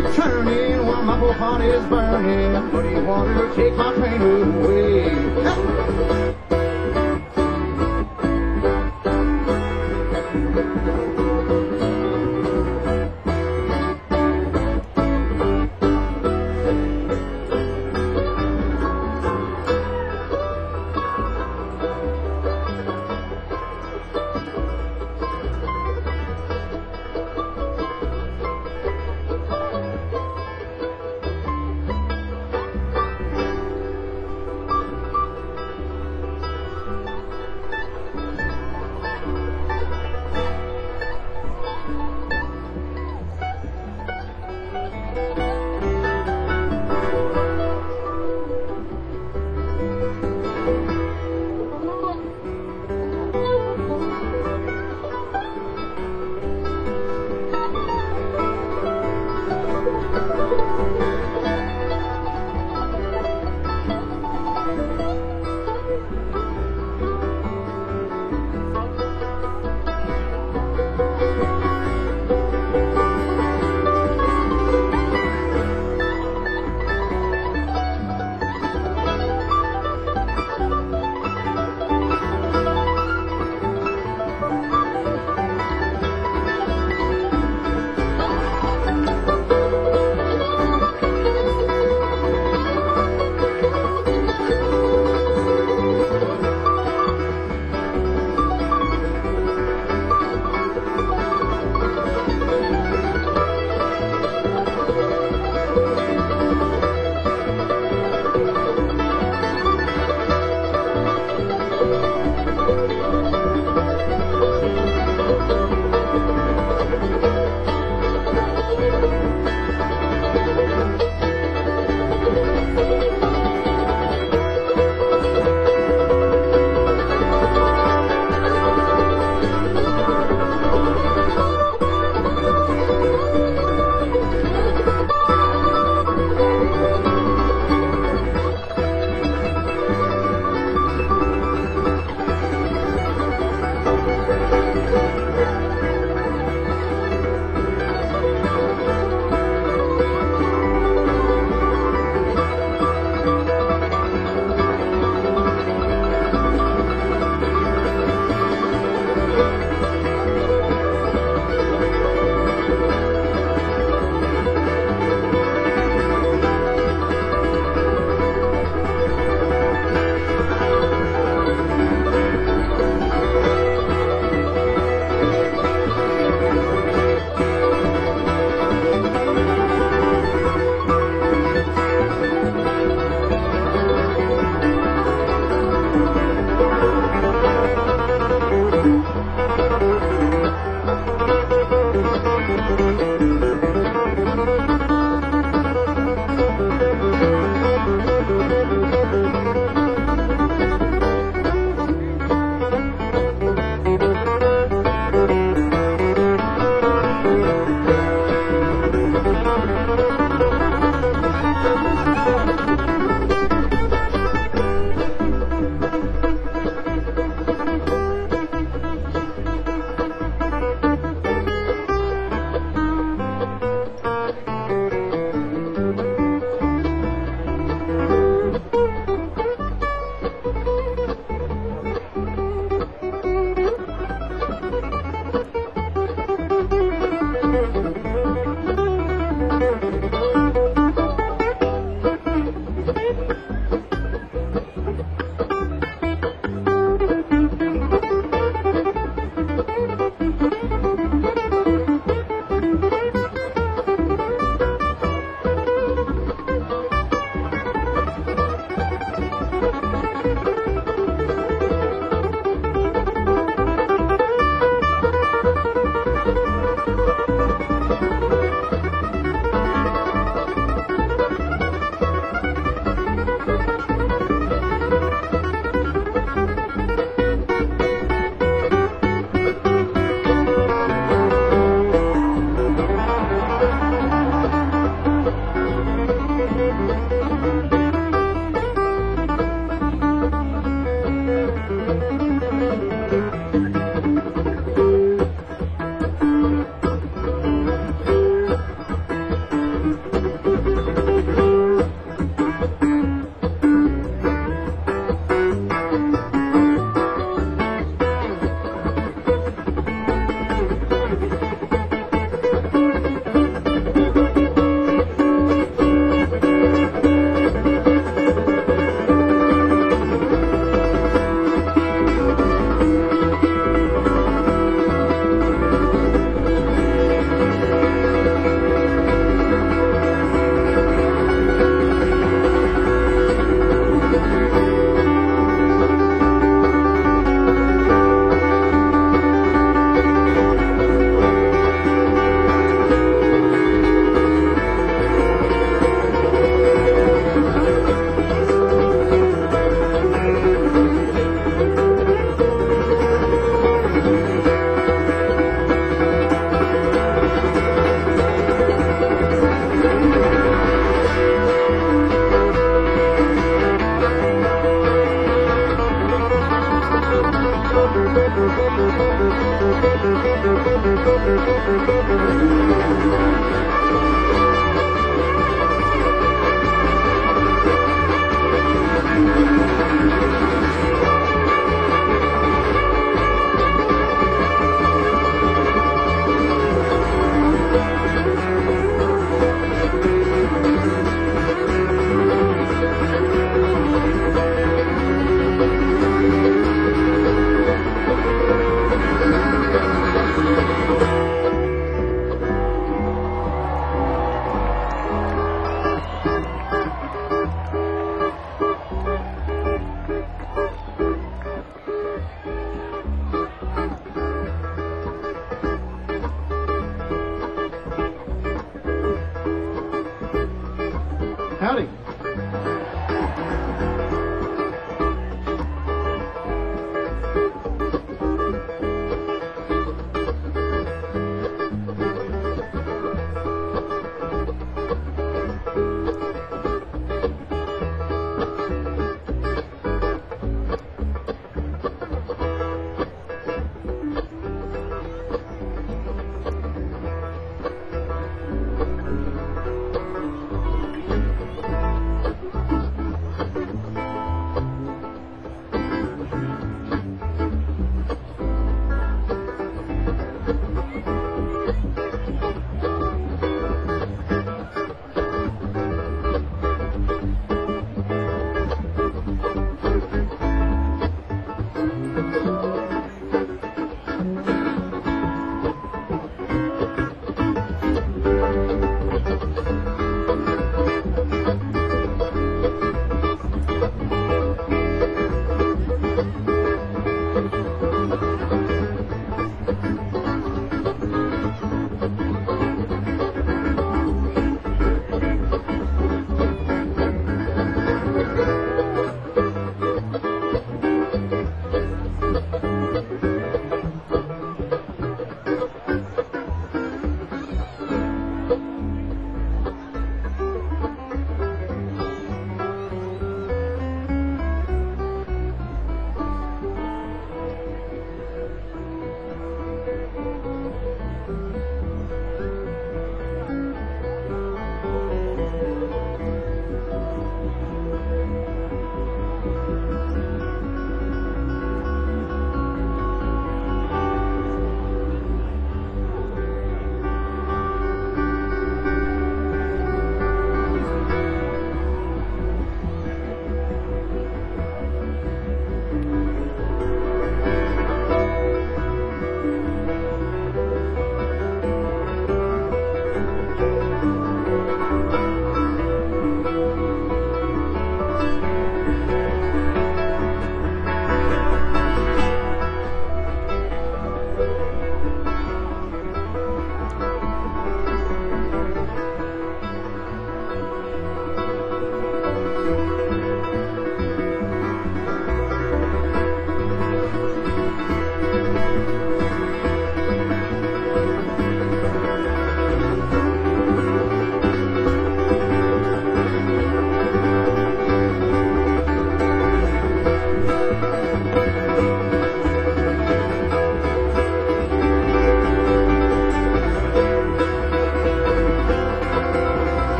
keep turning while my whole heart is burning. Muddy water, take my pain away.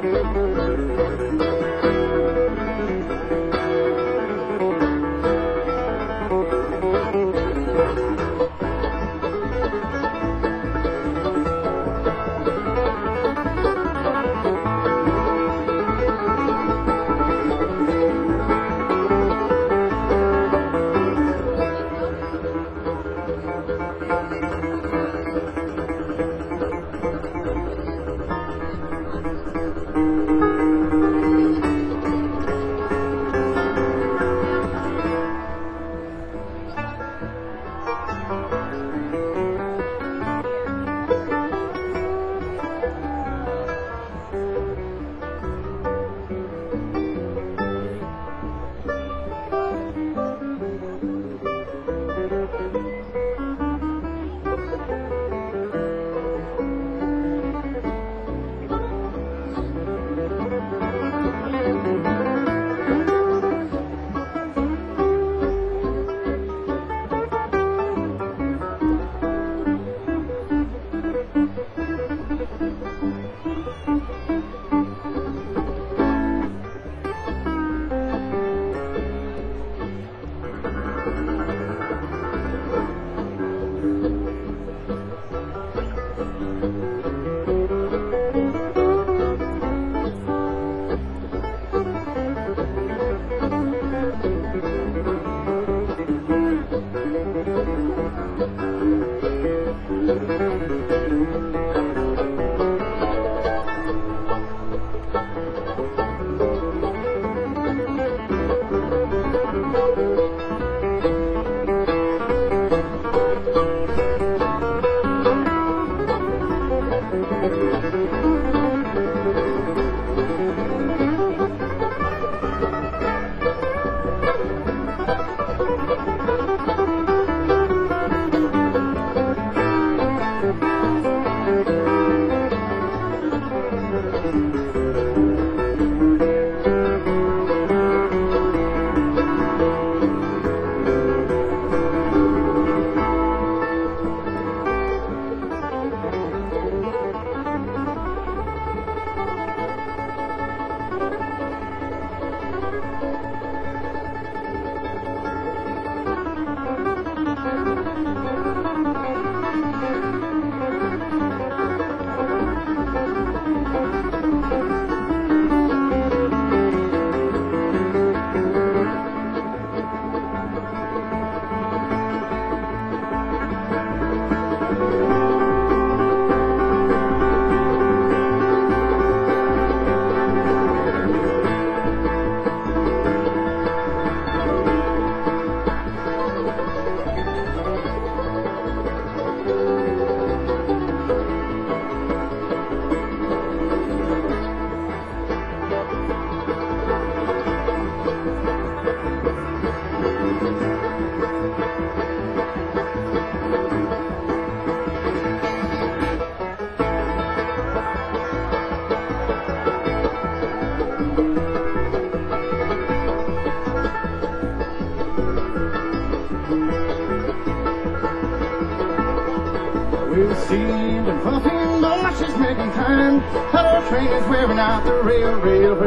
We'll see the puffing marches making time. Our train is wearing out the rail.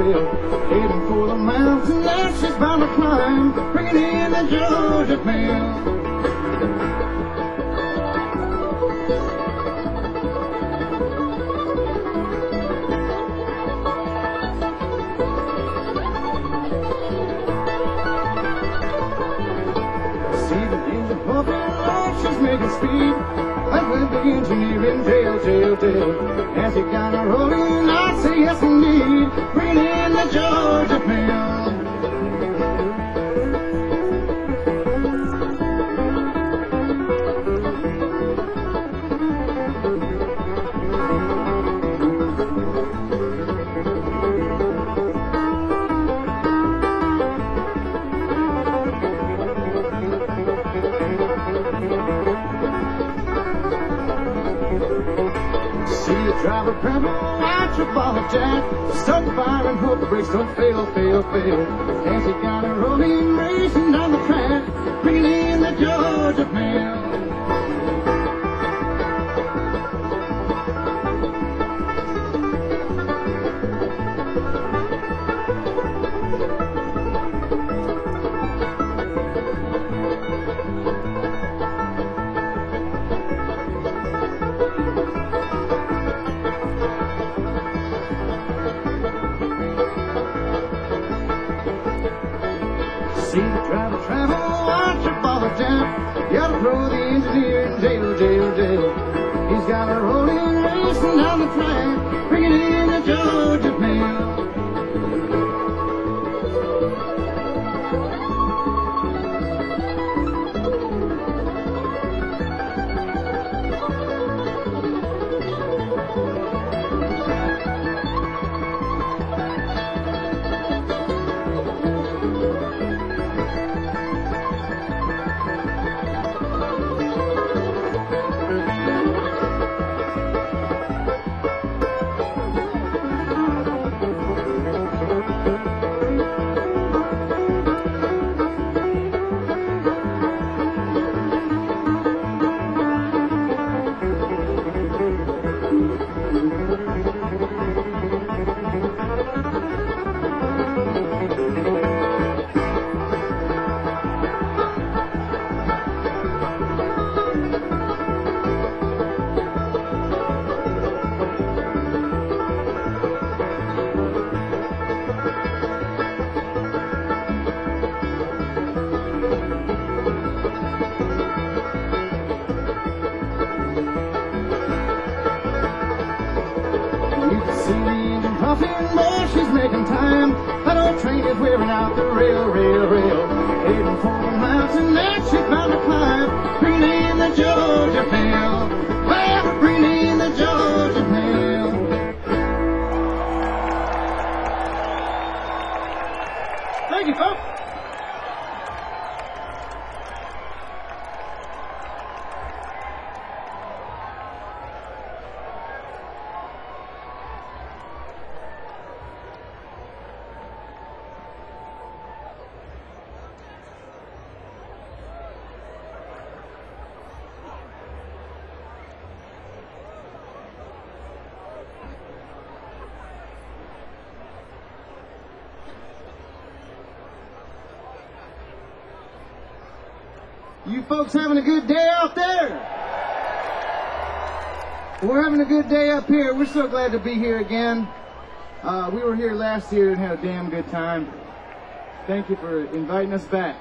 Heading for the mountain that she's bound to climb, bringing in the Georgia mail. Making speed, I will be engineering jail. As he got a rolling, I say yes indeed, bring in the Georgia mail. Driver grab out your ball of jack, start the fire and hope the brakes don't fail. As he got a rolling, racing down the track, bringing in the Georgia mail. See, try to travel, watch your ball of jam. You gotta throw the engineer in jail, jail, jail. He's got a rolling racing down the track, bringing in the Georgia mail. More, she's making time. That old train is wearing out the rail, rail, rail. Heading for the mountain that she's bound to climb. Bringing in the Georgia mail. Well, bringing in the Georgia mail. Thank you, folks. You folks having a good day out there? We're having a good day up here. We're so glad to be here again. We were here last year and had a damn good time. Thank you for inviting us back.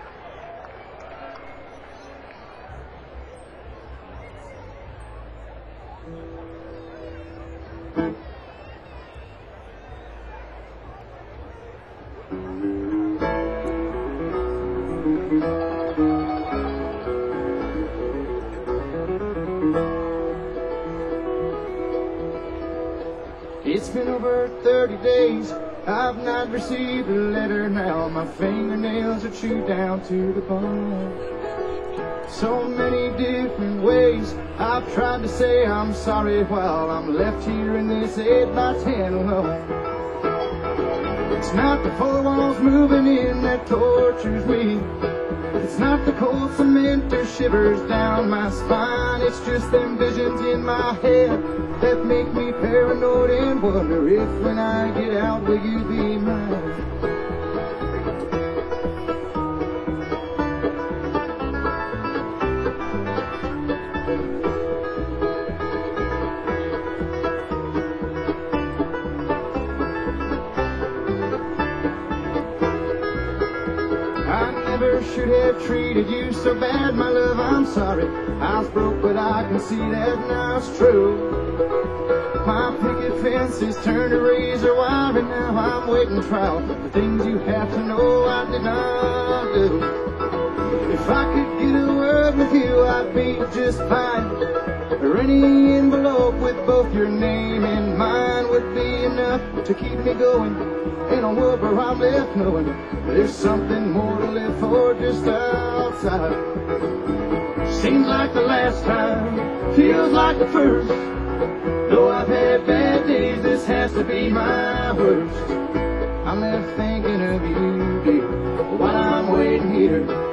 It's been over 30 days, I've not received a letter now. My fingernails are chewed down to the bone. So many different ways I've tried to say I'm sorry while I'm left here in this 8x10 alone. It's not the four walls moving in that tortures me. It's not the cold cement or shivers down my spine. It's just them visions in my head that make me paranoid and wonder if when I get out will you be mine. Should have treated you so bad, my love, I'm sorry. I was broke, but I can see that now it's true. My picket fence is turned to razor wire, and now I'm waiting trial for things you have to know I did not do. If I could get a word with you, I'd be just fine. Or any envelope with both your name and mine would be enough to keep me going in a world where I'm left knowing there's something more to live for just outside. Seems like the last time, feels like the first. Though I've had bad days, this has to be my worst. I'm left thinking of you, dear, while I'm waiting here.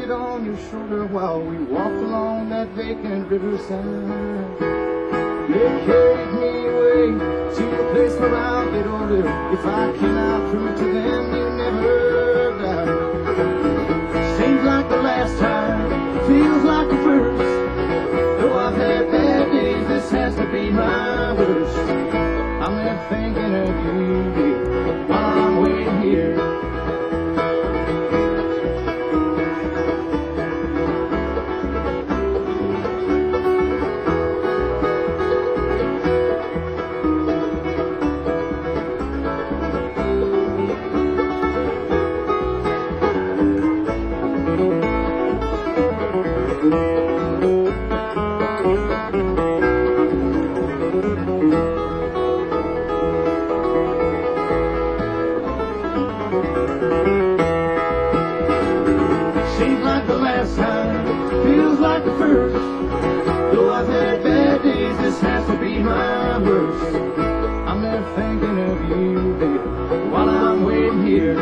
head on your shoulder while we walked along that vacant riverside. They carried me away to a place where I'll get older. If I cannot prove to them you never died. Seems like the last time, feels like the first. Though I've had bad days, this has to be my worst. I'm there thinking of you, dear, while I'm waiting here. Seems like the last time, feels like the first. Though I've had bad days, this has to be my worst. I'm there thinking of you, baby, while I'm waiting here.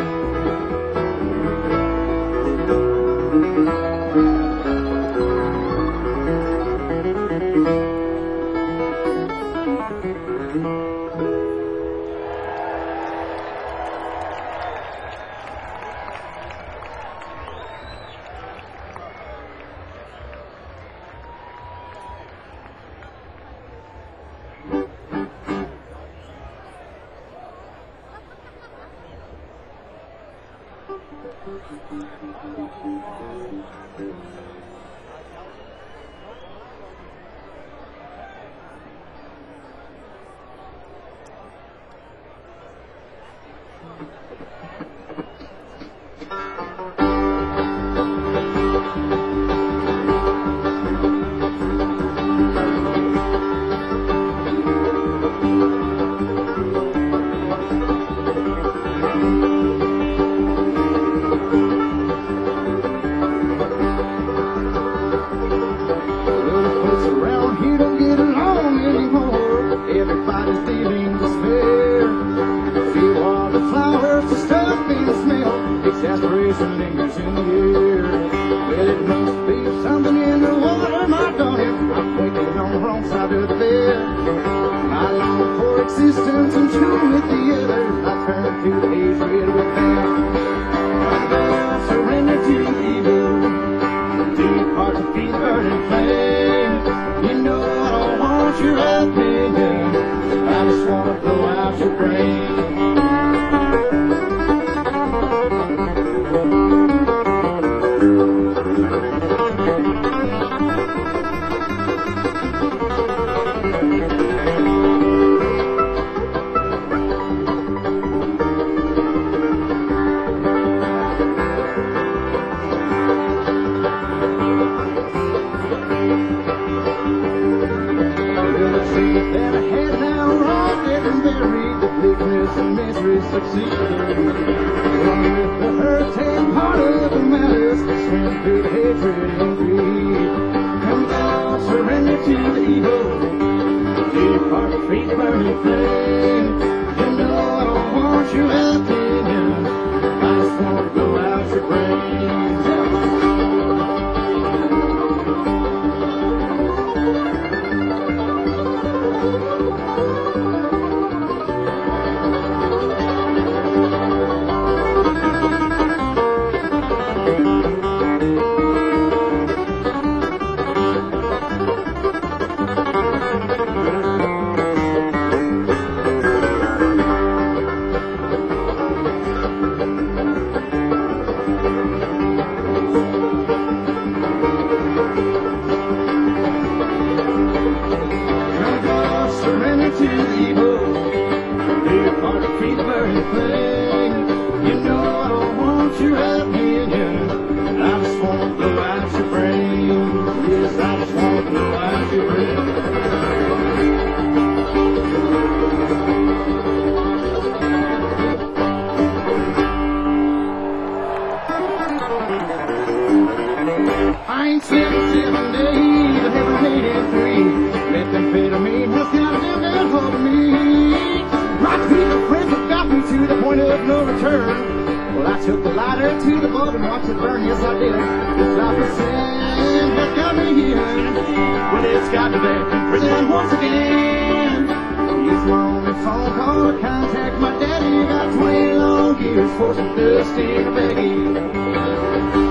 Everybody's dealing despair. See all the flowers, the stuff in the smell. Exasperation lingers in the air. Well, it must be something in the water, my darling. I'm waking on the wrong side of the bed. I long for existence and two with the others. I turn to the haze red with them. I surrender to evil. Deep hearts of feet burning flame. You know I don't want your opinion. I just wanna blow out your brain. And misery succeed. Along with the hurricane part of the malice, swim through the hatred and greed. Come down, surrender to the evil. Deep heart, feet burning flame. You know I don't want your opinion. I just want to blow out your brains. You know I don't want your opinion. I just want to blow out your brain. Yes, I just want to blow out your brain. I ain't 7 days, I haven't made it 3. Methamphetamine has got a damn hold of me. My people friends have got me to the point of no return. Well, I took the lighter to the bulb and watched it burn. Yes, I did. Well, it's got me back in prison once again. Use my only phone call to contact my daddy. Got 20 long years for some dust in a baggie.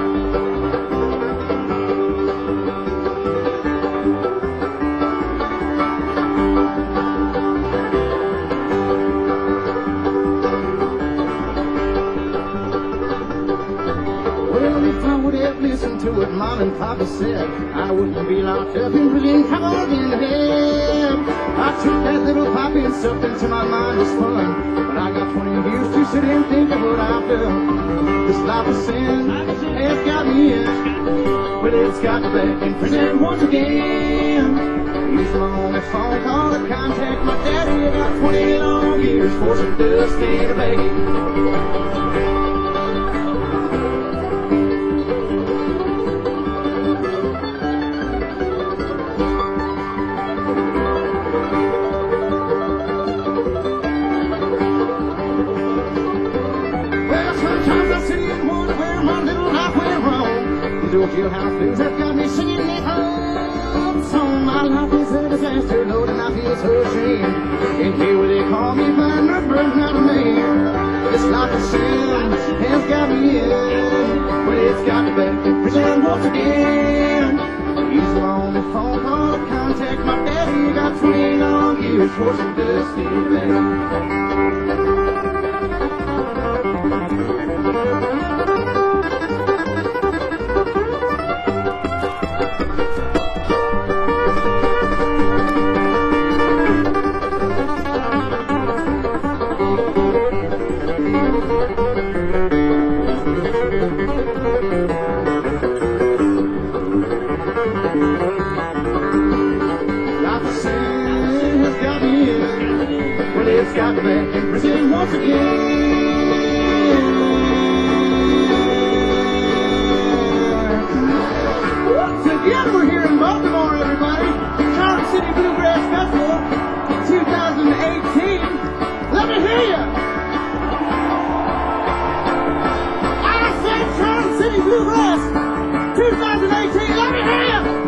Listen to what Mom and Papa said, I wouldn't be locked up in prison, covered in hell. I took that little poppy and something to my mind was fun, but I got 20 years to sit and think of what I've done. This life of sin has got me in, but it's got me back in prison once again. Use my only phone call to contact my daddy. I got 20 long years for some dust in a baggie. Old jailhouse blues have got me singing the old song. My life is a disaster, Lord, and I feel so ashamed. And here where they call me blind, but not a man. This life of sin has got me in, but it's got me back in prison once again. Use my only phone call to contact my daddy. Got 20 long years for some dust in the bag. It's got me back in prison once again. Together we're here in Baltimore, everybody. Charlotte City Bluegrass Festival 2018. Let me hear you. I said Charlotte City Bluegrass 2018. Let me hear you.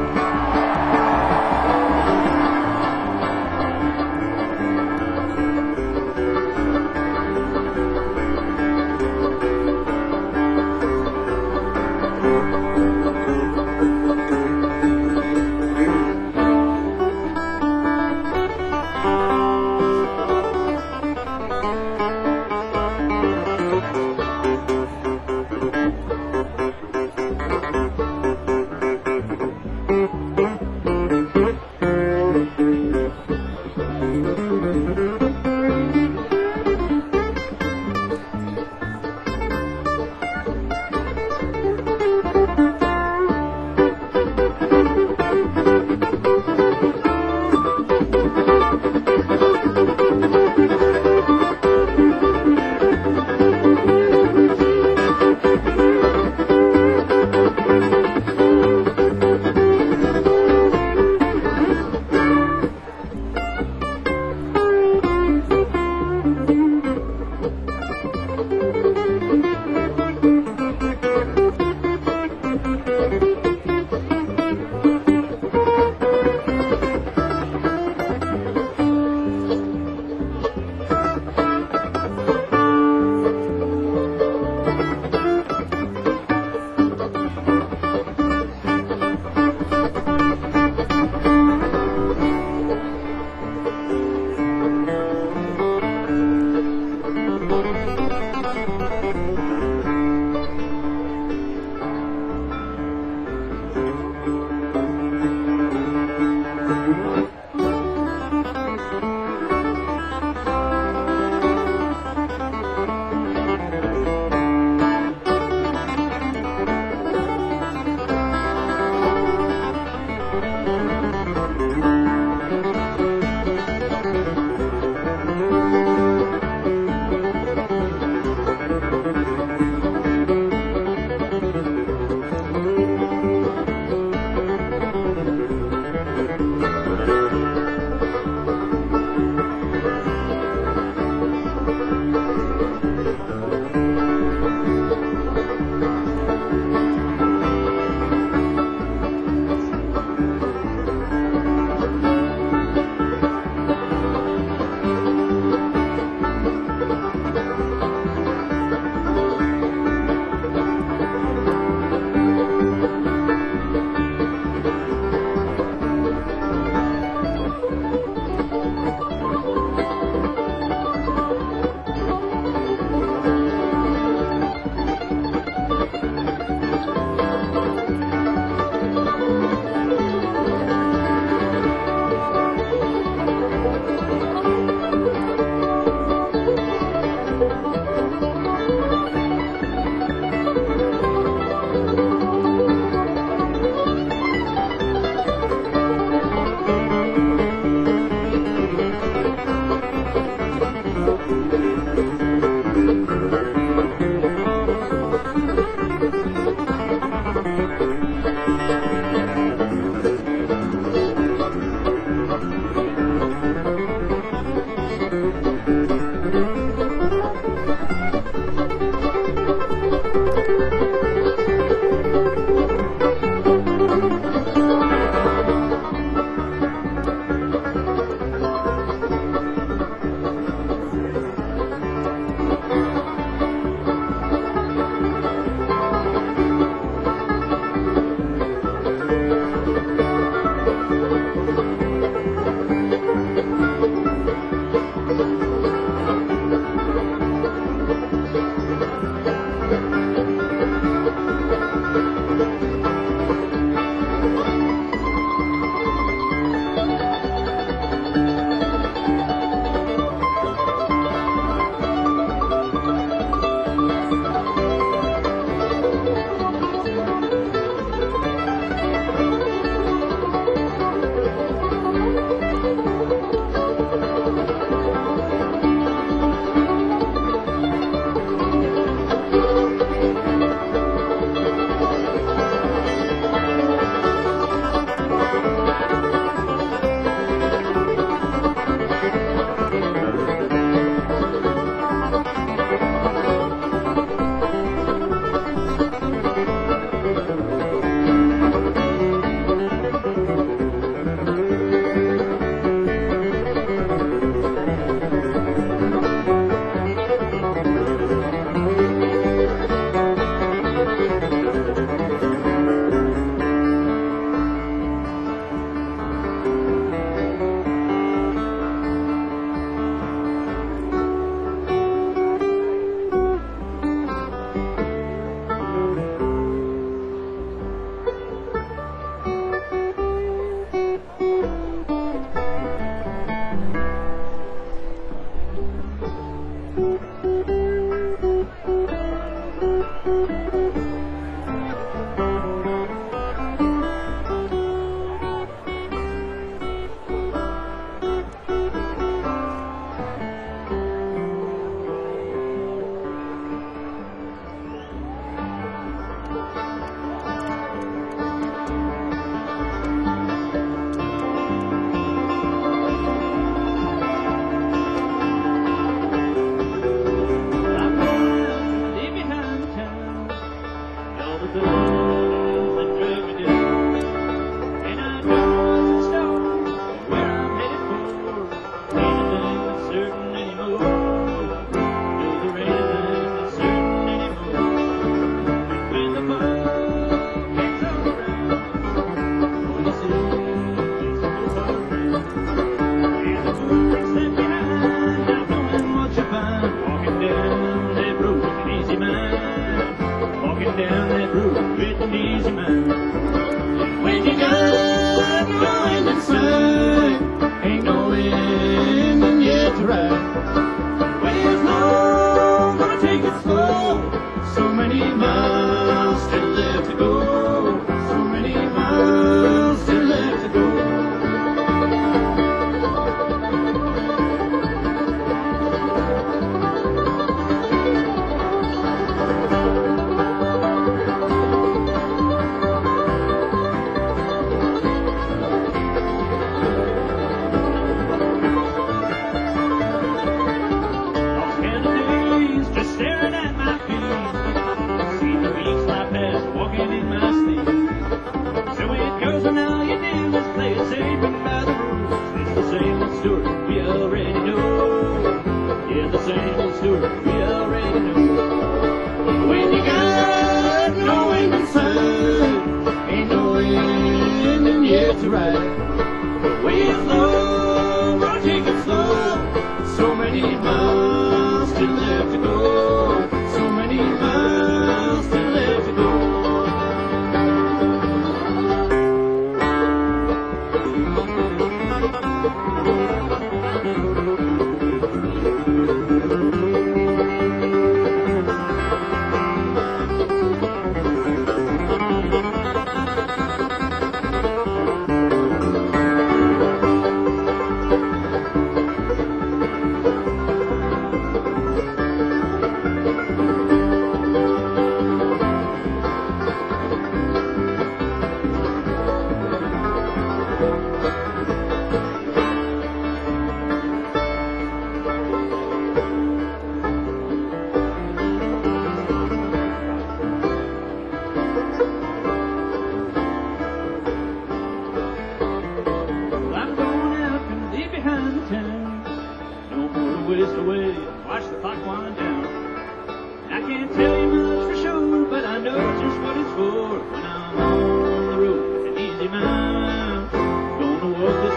When I'm on the road, an easy man, gonna work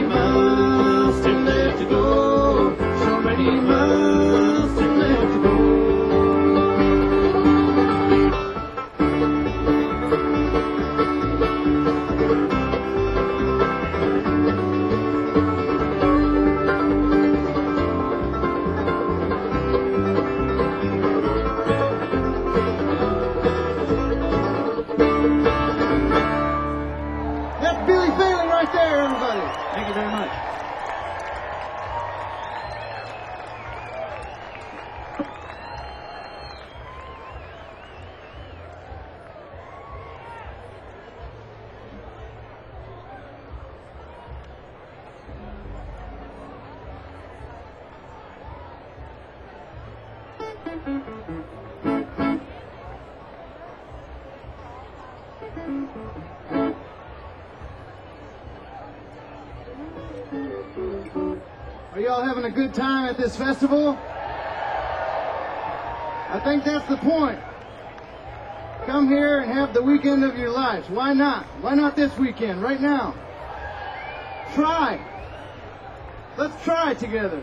miles still left to go. So many miles still left to go. That's Billy Bailey right there, everybody. Thank you very much. Are y'all having a good time at this festival? I think that's the point. Come here and have the weekend of your lives. Why not? Why not this weekend, right now? Try. Let's try together.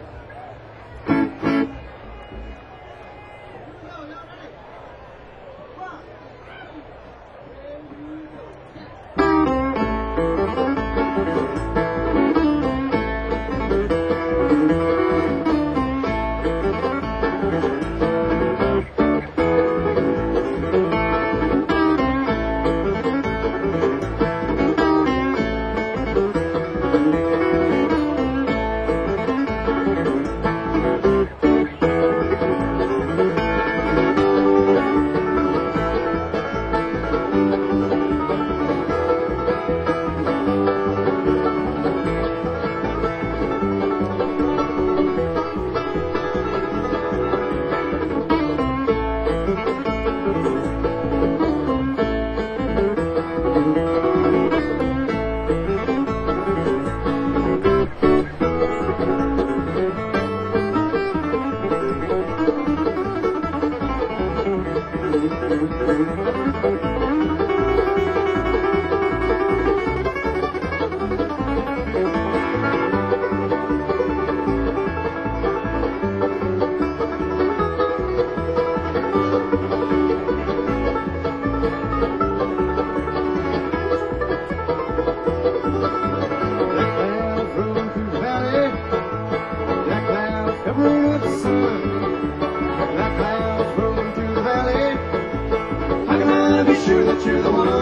You're the one.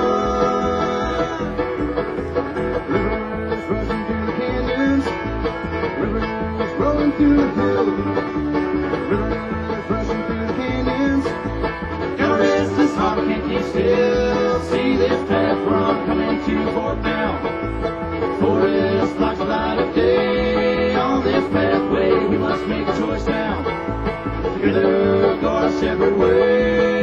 Rivers rushing through the canyons, rivers rolling through the hills, rivers rushing through the canyons. Gotta rest this heart, can't keep still. See this path we're on coming to Fort now. Forest blocks the light of day. On this pathway we must make a choice now. Together go our separate ways.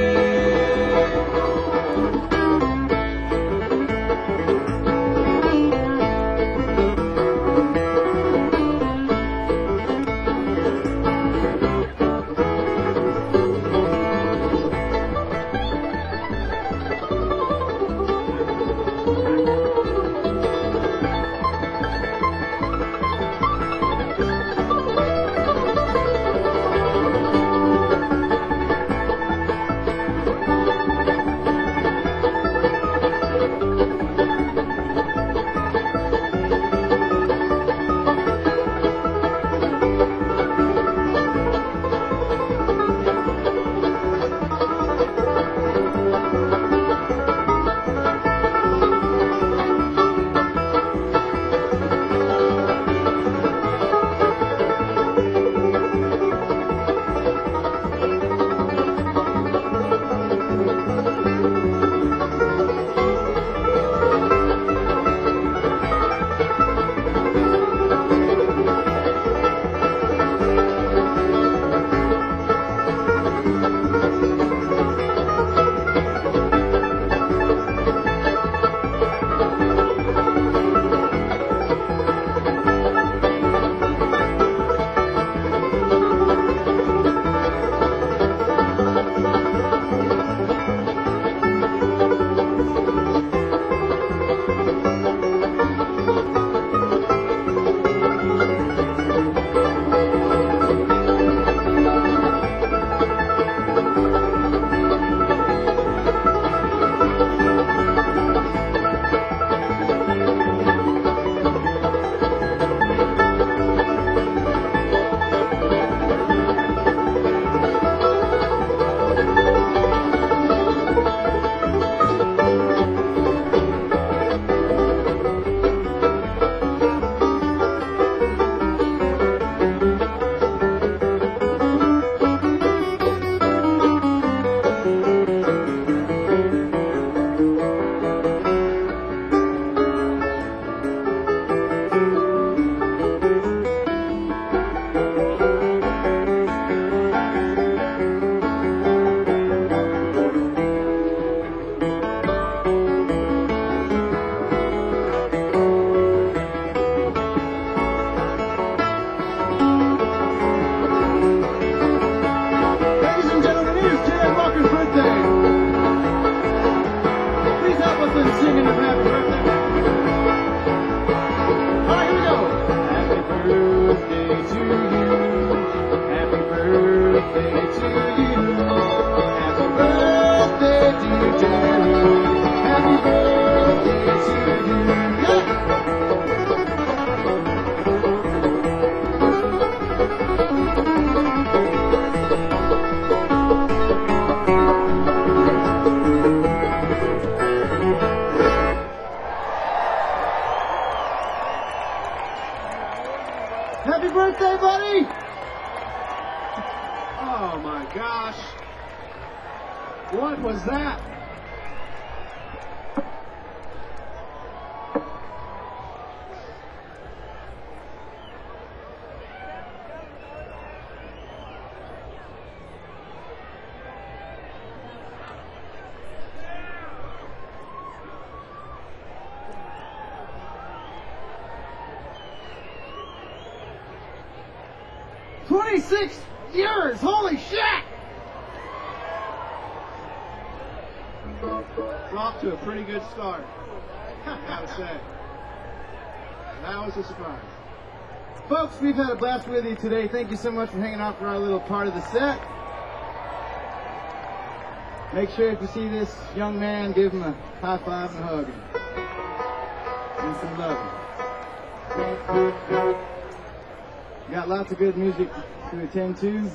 Happy birthday, buddy! Oh my gosh. What was that? $26, holy shit! We're off to a pretty good start, I gotta say. That was a surprise. Folks, we've had a blast with you today. Thank you so much for hanging out for our little part of the set. Make sure if you see this young man, give him a high five and a hug. And some love. Got lots of good music to attend to.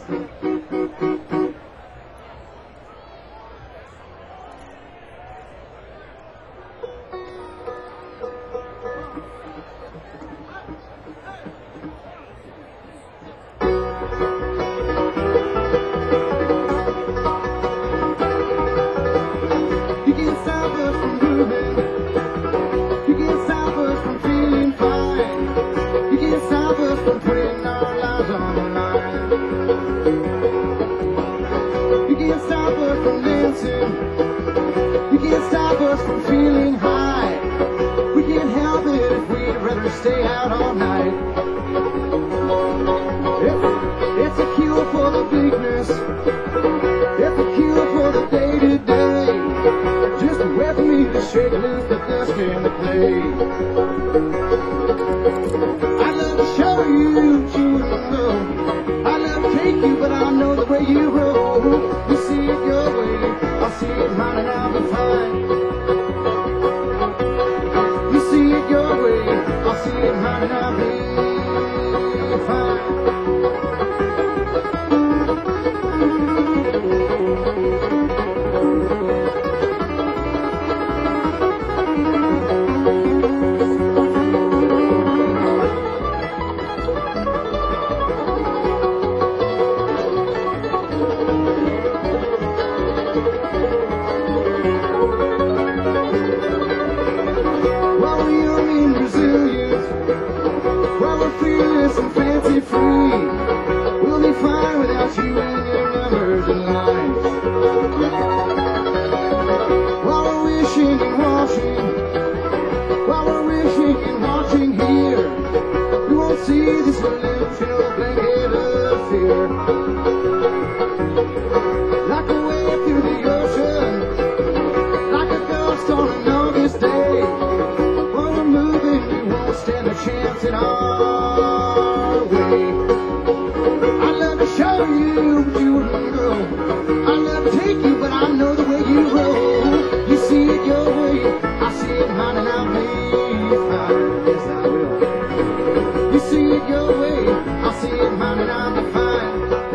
You can't stop us from moving. You can't stop us from feeling fine. You can't stop us from putting our lives on the line. You can't stop us from dancing. You can't stop us from feeling high. We can't help it if we'd rather stay out all night. It's a cure for the weakness. It's a cure for the day-to-day. Just wait for me to shake loose the dust and the clay. I'd love to show you what you wouldn't know. I'd love to take you, but I know the way you roll. You see it your way, I'll see it mine, and I'll be fine. You see it your way, I'll see it mine, and I'll be fine. While we're young and resilient, while we're fearless and fancy free, we'll be fine without you and your numbers and lines. While we're wishing and watching, while we're wishing and watching here, we won't see this illusional blanket of fear. Like a wave through the ocean, like a ghost on an August day. While we're moving, we won't stand a chance in our way. I'd love to show you, but you wouldn't go. I'd love to take you, but I know the way you roll. You see it your way, I see it mine, and I'll be fine. Yes, I will. You see it your way, I see it mine, and I'll be fine.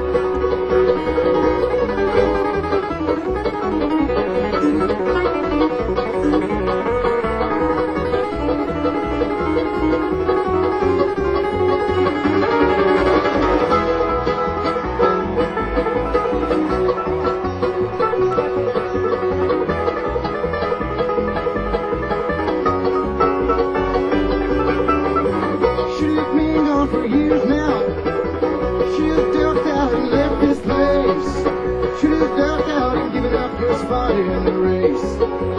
Should've been gone for years now. Should've ducked out and left this place. Should've ducked out and given up your spot in the race.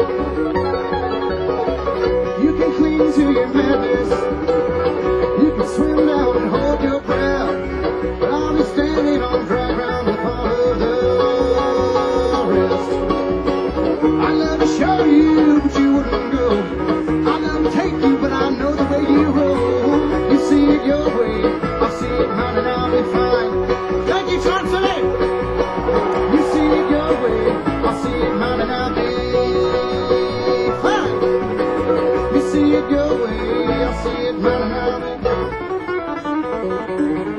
You can cling to your madness. You can swim down and hold your breath. But I'll be standing on dry ground with all of the rest. I'd love to show you, but you wouldn't go. I'd love to take you, but I know the way you roll. You see it your way, I'll see it mine, and I'll be fine. Thank you, Johnson! You see it your way, I'll see it mine, and I'll be fine. You see it your way, I'll see it mine, and I'll be fine.